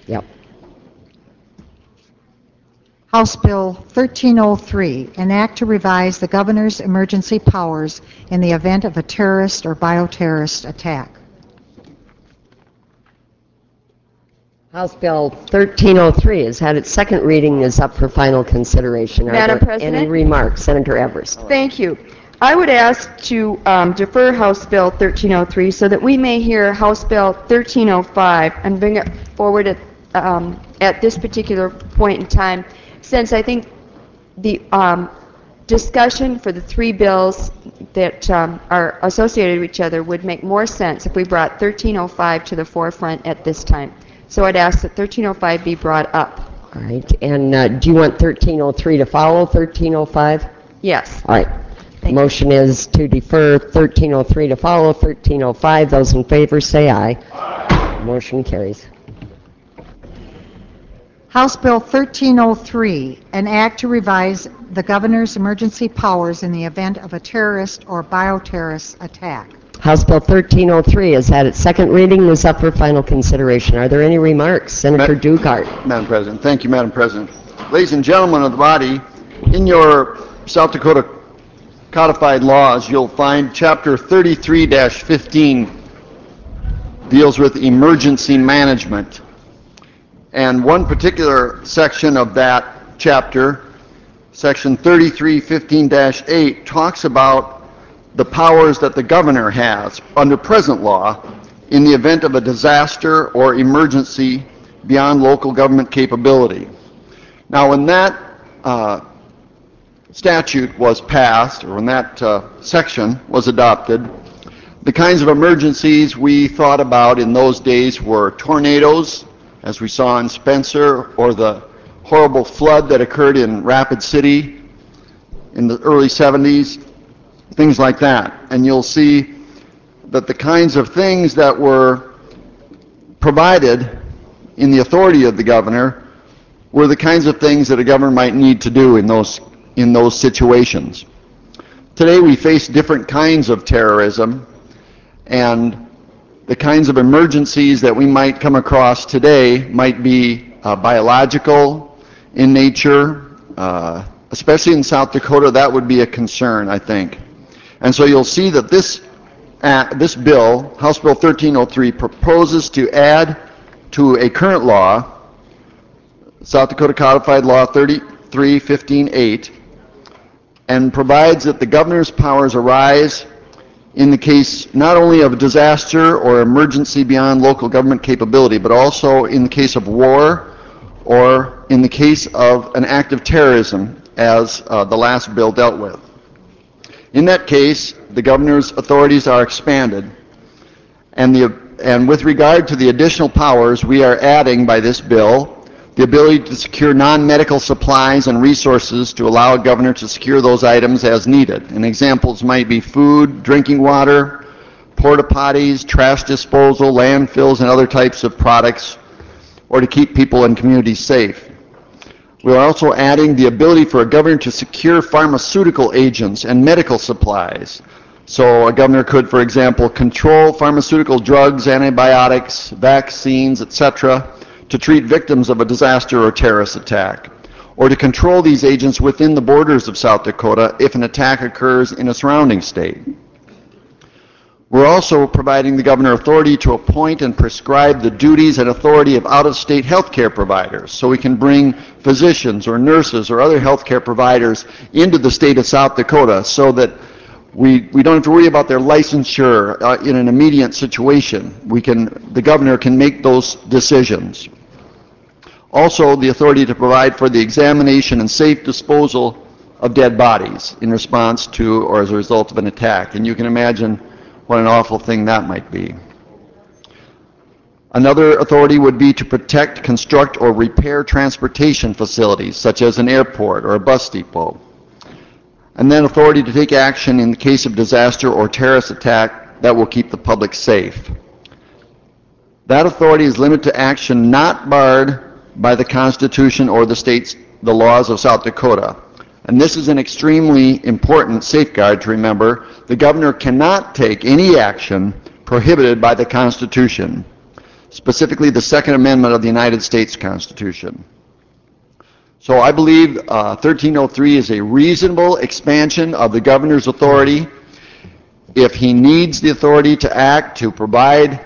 Yep. House Bill 1303, an act to revise the governor's emergency powers in the event of a terrorist or bioterrorist attack. House Bill 1303 has had its second reading, is up for final consideration. Are Madam there President? any remarks? Senator Everest. Thank you. I would ask to defer House Bill 1303 so that we may hear House Bill 1305 and bring it forward at this particular point in time, since I think the discussion for the three bills that are associated with each other would make more sense if we brought 1305 to the forefront at this time. So I'd ask that 1305 be brought up. All right. And do you want 1303 to follow 1305? Yes. All right. Thank Motion is to defer 1303 to follow 1305. Those in favor say aye. Aye. Motion carries. House Bill 1303, an act to revise the governor's emergency powers in the event of a terrorist or bioterrorist attack. House Bill 1303 has had its second reading and is up for final consideration. Are there any remarks? Senator Dugard. Madam President. Thank you, Madam President. Ladies and gentlemen of the body, in your South Dakota codified laws, you'll find Chapter 33-15 deals with emergency management. And one particular section of that chapter, Section 3315-8, talks about the powers that the governor has under present law in the event of a disaster or emergency beyond local government capability. Now, when that statute was passed, or when that section was adopted, the kinds of emergencies we thought about in those days were tornadoes, as we saw in Spencer, or the horrible flood that occurred in Rapid City in the early 70s, things like that. And you'll see that the kinds of things that were provided in the authority of the governor were the kinds of things that a governor might need to do in those situations. Today we face different kinds of terrorism, and the kinds of emergencies that we might come across today might be biological in nature. Especially in South Dakota, that would be a concern, I think. And so you'll see that this bill, House Bill 1303, proposes to add to a current law, South Dakota Codified Law 3315-8, and provides that the governor's powers arise in the case not only of a disaster or emergency beyond local government capability, but also in the case of war or in the case of an act of terrorism, as the last bill dealt with. In that case, the governor's authorities are expanded, and with regard to the additional powers, we are adding by this bill the ability to secure non-medical supplies and resources to allow a governor to secure those items as needed. And examples might be food, drinking water, porta potties, trash disposal, landfills, and other types of products, or to keep people and communities safe. We are also adding the ability for a governor to secure pharmaceutical agents and medical supplies. So a governor could, for example, control pharmaceutical drugs, antibiotics, vaccines, etc., to treat victims of a disaster or terrorist attack, or to control these agents within the borders of South Dakota if an attack occurs in a surrounding state. We're also providing the governor authority to appoint and prescribe the duties and authority of out-of-state health care providers, so we can bring physicians or nurses or other health care providers into the state of South Dakota so that we don't have to worry about their licensure in an immediate situation. The governor can make those decisions. Also, the authority to provide for the examination and safe disposal of dead bodies in response to or as a result of an attack. And you can imagine what an awful thing that might be. Another authority would be to protect, construct, or repair transportation facilities, such as an airport or a bus depot. And then authority to take action in the case of disaster or terrorist attack that will keep the public safe. That authority is limited to action not barred by the Constitution or the laws of South Dakota. And this is an extremely important safeguard to remember. The governor cannot take any action prohibited by the Constitution. specifically the Second Amendment of the United States Constitution. So I believe 1303 is a reasonable expansion of the governor's authority. If he needs the authority to act to provide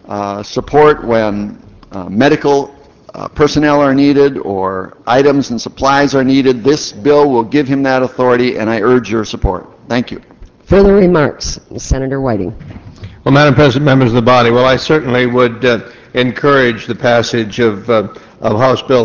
support when medical personnel are needed or items and supplies are needed, this bill will give him that authority, and I urge your support. Thank you. Further remarks? Senator Whiting. Well, Madam President, members of the body, well, I certainly would encourage the passage of House Bill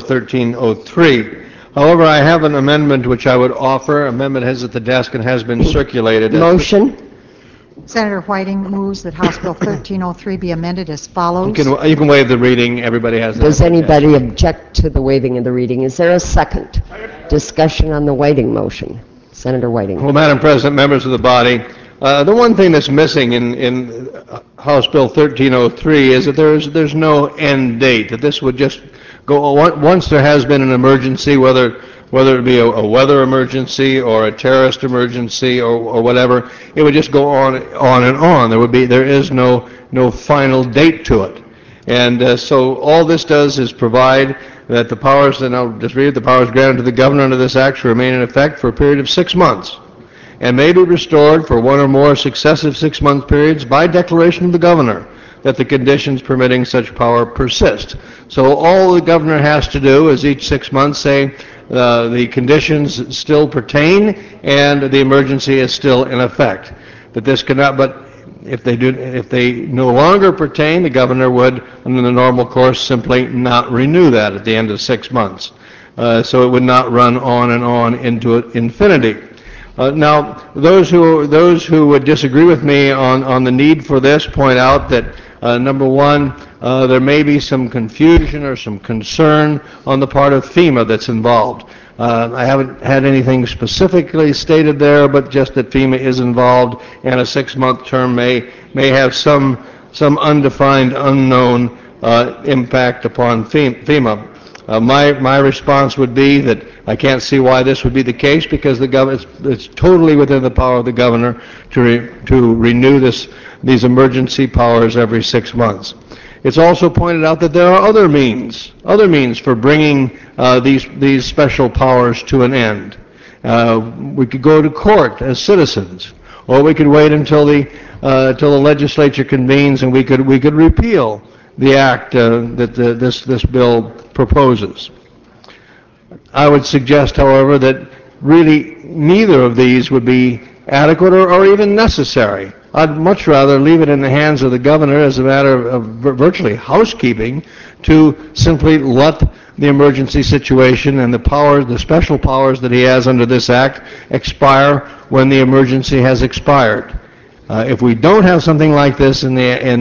1303. However, I have an amendment which I would offer. Amendment is at the desk and has been circulated. Motion. Senator Whiting moves that House Bill 1303 be amended as follows. You can waive the reading. Everybody has that. Does anybody object to the waiving of the reading? Is there a second? Discussion on the Whiting motion. Senator Whiting. Well, Madam President, members of the body, the one thing that's missing in House Bill 1303 is that there's no end date, that this would just go, once there has been an emergency, whether it be a weather emergency or a terrorist emergency or whatever, it would just go on and on. There is no final date to it. And so all this does is provide that the powers, and I'll just read it, the powers granted to the governor under this act shall remain in effect for a period of 6 months and may be restored for one or more successive 6-month periods by declaration of the governor that the conditions permitting such power persist. So all the governor has to do is each 6 months say the conditions still pertain and the emergency is still in effect. That this cannot, but if they no longer pertain, the governor would, in the normal course, simply not renew that at the end of 6 months. So it would not run on and on into infinity. Now, those who would disagree with me on the need for this point out that number one, there may be some confusion or some concern on the part of FEMA that's involved. I haven't had anything specifically stated there, but just that FEMA is involved, and a 6-month term may have some undefined, unknown impact upon FEMA. My response would be that I can't see why this would be the case, because it's totally within the power of the governor to renew these emergency powers every 6 months. It's also pointed out that there are other means for bringing these special powers to an end. We could go to court as citizens, or we could wait until the legislature convenes and we could repeal the act that this bill proposes. I would suggest, however, that really neither of these would be adequate or even necessary. I'd much rather leave it in the hands of the governor as a matter of virtually housekeeping to simply let the emergency situation and the special powers that he has under this act expire when the emergency has expired. If we don't have something like this in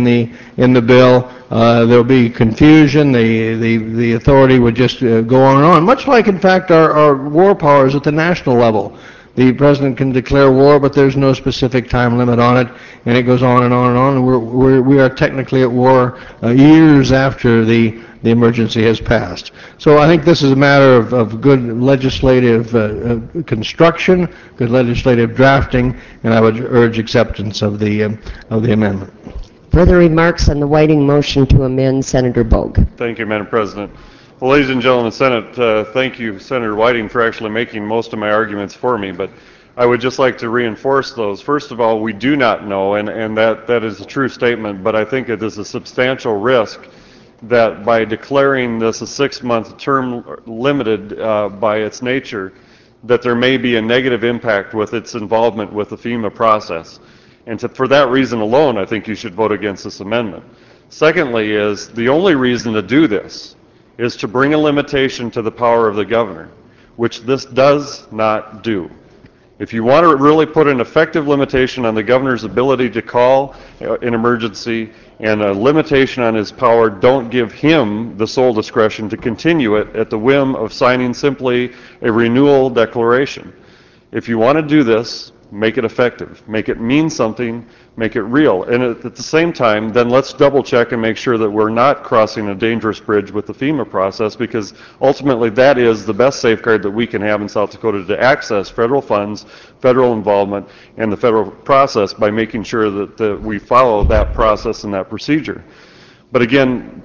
the bill, there'll be confusion. The authority would just go on and on, much like, in fact, our war powers at the national level. The president can declare war, but there's no specific time limit on it, and it goes on and on and on. And we are technically at war years after the emergency has passed. So I think this is a matter of good legislative construction, good legislative drafting, and I would urge acceptance of the amendment. Further remarks on the Whiting motion to amend, Senator Bogue. Thank you, Madam President. Well, ladies and gentlemen, Senate, thank you, Senator Whiting, for actually making most of my arguments for me, but I would just like to reinforce those. First of all, we do not know, and that is a true statement, but I think it is a substantial risk that by declaring this a 6-month term limited by its nature, that there may be a negative impact with its involvement with the FEMA process. And for that reason alone, I think you should vote against this amendment. Secondly is, the only reason to do this is to bring a limitation to the power of the governor, which this does not do. If you want to really put an effective limitation on the governor's ability to call an emergency and a limitation on his power, don't give him the sole discretion to continue it at the whim of signing simply a renewal declaration. If you want to do this, make it effective, make it mean something, make it real. And at the same time, then let's double check and make sure that we're not crossing a dangerous bridge with the FEMA process, because ultimately that is the best safeguard that we can have in South Dakota to access federal funds, federal involvement, and the federal process by making sure that we follow that process and that procedure. But again,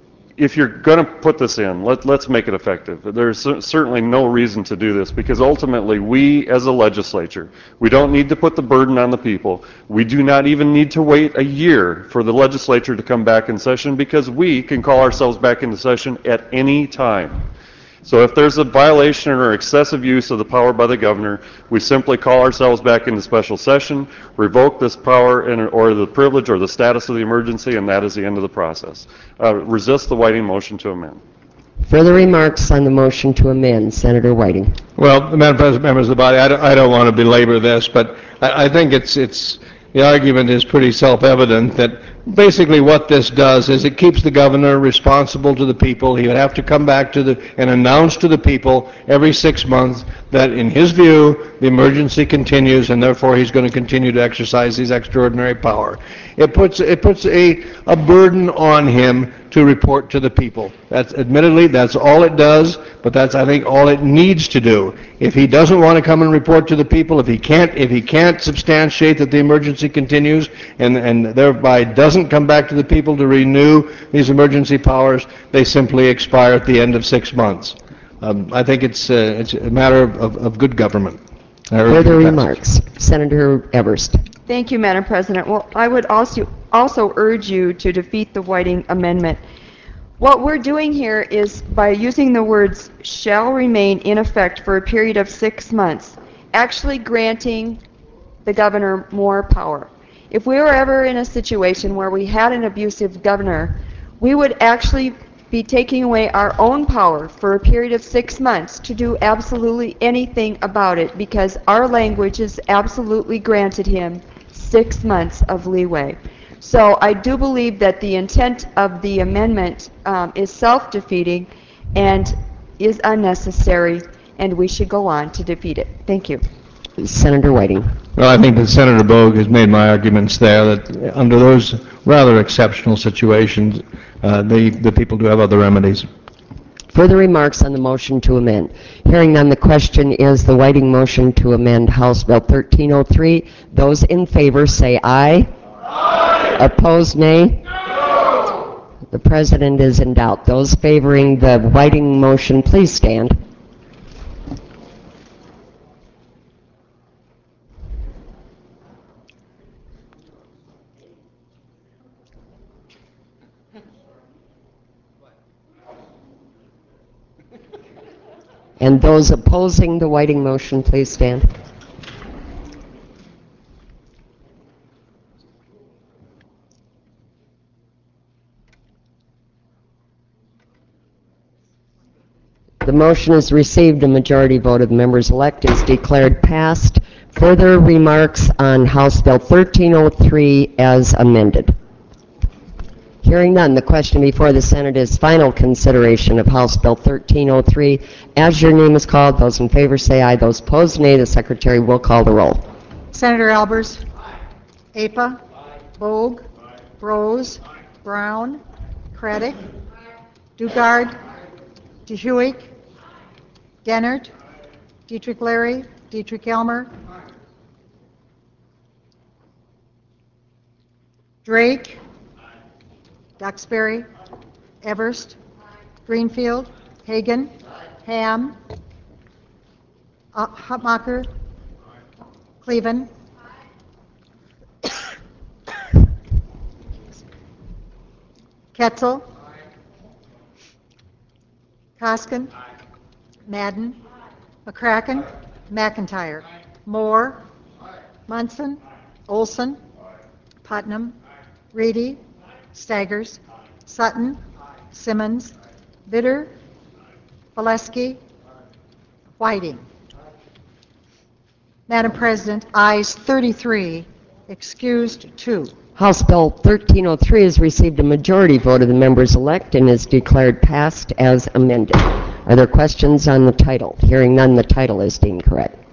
if you're going to put this in, let's make it effective. There's certainly no reason to do this because ultimately we as a legislature, we don't need to put the burden on the people. We do not even need to wait a year for the legislature to come back in session because we can call ourselves back into session at any time. So if there's a violation or excessive use of the power by the governor, we simply call ourselves back into special session, revoke this power or the privilege or the status of the emergency, and that is the end of the process. Resist the Whiting motion to amend. Further remarks on the motion to amend, Senator Whiting. Well, Madam President, members of the body, I don't want to belabor this, but I think the argument is pretty self-evident that basically what this does is it keeps the governor responsible to the people. He would have to come back and announce to the people every 6 months that in his view the emergency continues and therefore he's going to continue to exercise his extraordinary power. It puts a burden on him to report to the people. Admittedly, that's all it does, but that's, I think, all it needs to do. If he doesn't want to come and report to the people, if he can't substantiate that the emergency continues and thereby doesn't come back to the people to renew these emergency powers, they simply expire at the end of 6 months. I think it's a matter of good government. Further remarks, Senator Everst. Thank you, Madam President. Well, I would also urge you to defeat the Whiting amendment. What we're doing here is by using the words shall remain in effect for a period of 6 months, actually granting the governor more power. If we were ever in a situation where we had an abusive governor, we would actually be taking away our own power for a period of 6 months to do absolutely anything about it because our language has absolutely granted him 6 months of leeway. So I do believe that the intent of the amendment is self-defeating and is unnecessary, and we should go on to defeat it. Thank you. Senator Whiting. Well, I think that Senator Bogue has made my arguments there that under those rather exceptional situations, the people do have other remedies. Further remarks on the motion to amend. Hearing none, the question is the Whiting motion to amend House Bill 1303. Those in favor say aye. Aye. Opposed, nay. No. The President is in doubt. Those favoring the Whiting motion, please stand. And those opposing the Whiting motion, please stand. The motion has received a majority vote of the members-elect, is declared passed. Further remarks on House Bill 1303 as amended. Hearing none, the question before the Senate is final consideration of House Bill 1303. As your name is called, those in favor say aye. Those opposed, nay. The Secretary will call the roll. Senator Albers? Apa? Bogue? Brose? Brown? Craddock? Dugard? DeHuick? Dennert? Dietrich Larry? Dietrich Elmer? Drake? Duxbury? Everst? Greenfield? Hagan? Ham? Hutmacher? Cleven? Ketzel? Koskin? Madden? McCracken? McIntyre? Moore? Munson? Olson? Putnam? Reedy? Staggers? Sutton? Simmons? Vitter? Valesky? Whiting. Madam President, ayes 33, excused 2. House Bill 1303 has received a majority vote of the members-elect and is declared passed as amended. Are there questions on the title? Hearing none, the title is deemed correct.